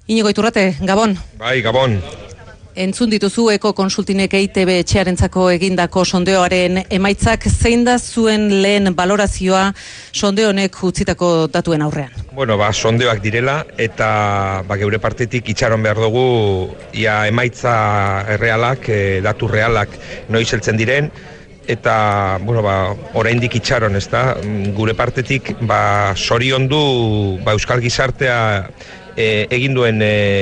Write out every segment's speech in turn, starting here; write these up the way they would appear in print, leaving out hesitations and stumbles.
Inigo Iturrate, Gabon. Bai, Gabon. Entzun dituzu Eko Kontsultinek EITB etxearentzako egindako sondeoaren emaitzak, zein da zuen lehen balorazioa sondeo honek utzitako datuen aurrean? Bueno, sondeoak direla eta geure partetik itxaron behar dugu ia emaitza errealak, datu realak noiz heltzen diren, eta oraindik itxaron, ezta? Gure partetik soriondu euskal gizartea egin duen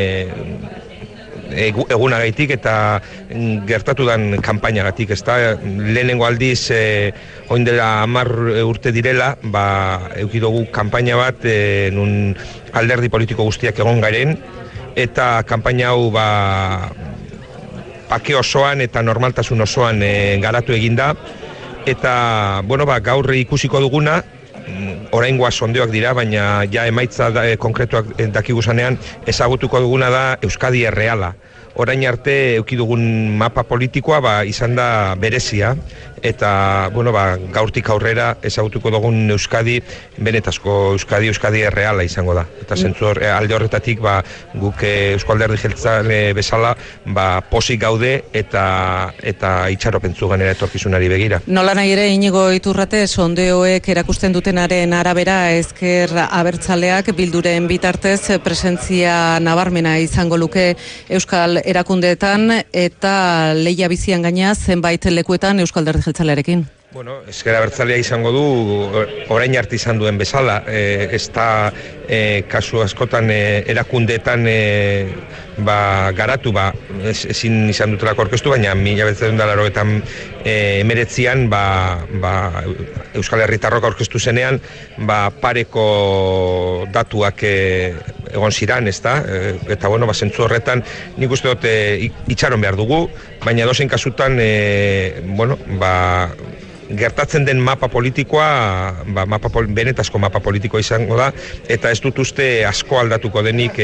egunagaitik eta gertatu dan kanpainagatik, ezta? Lehenengo aldiz orain dela 10 urte direla, eduki dugu kanpaina bat nun alderdi politiko guztiak egon garen, eta kanpaina hau bake osoan eta normaltasun osoan garatu eginda, eta gaur ikusiko duguna, oraingoa sondeoak dira, baina ja emaitza konkretuak dakigusanean ezagutuko duguna da Euskadi erreala. Orain arte eduki dugun mapa politikoa izan da berezia, eta gaurtik aurrera ezagutuko dugun Euskadi benetazko Euskadi erreala izango da. Eta zentzu alde horretatik guk Eusko Alderdi Jeltzale bezala posik gaude eta itxaropentzu ganera etorkizunari begira. Nola nahi ere, Inigo Iturrate, sondeoek erakusten dutenaren arabera ezker abertzaleak Bilduren bitartez presentzia nabarmena izango luke Euskal erakundeetan eta lehia bizian gaina zenbait lekuetan Euskal Alderdi Jeltzalearekin. Ezker abertzalea izango du orain arte izan duen bezala, ez da kasu askotan erakundeetan garatu, ezin izan dutelako orkestu, baina 1989an Euskal Herritarrok aurkeztu zenean pareko datuak egon ziran, ezta? Eta zentzu horretan nik uste dut itxaron behar dugu, baina dozen kasutan gertatzen den mapa politikoa, benetazko mapa politikoa izango da, eta ez dut uste asko aldatuko denik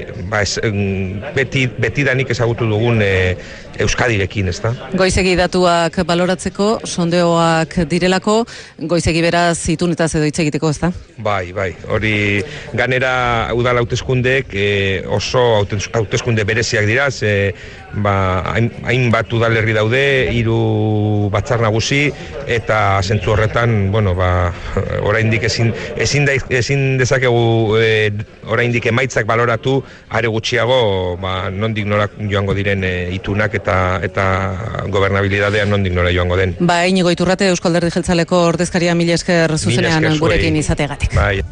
betidanik ezagutu dugun Euskadirekin, ezta? Goizegi datuak baloratzeko, sondeoak direlako, goizegi beraz itunetaz edo hitz egiteko, ezta? Bai, hori ganera udal hauteskundeek oso hauteskunde bereziak dira, hainbat udalerri daude, 3 batzar nagusi, eta zentzu horretan, oraindik ezin dezakegu oraindik emaitzak baloratu, are gutxiago nondik nora joango diren itunak eta gobernabilidadea nondik nora joango den. Inigo Iturrate, Eusko Alderdi Jeltzaleko ordezkaria, mila esker zuzenean gurekin izateagatik.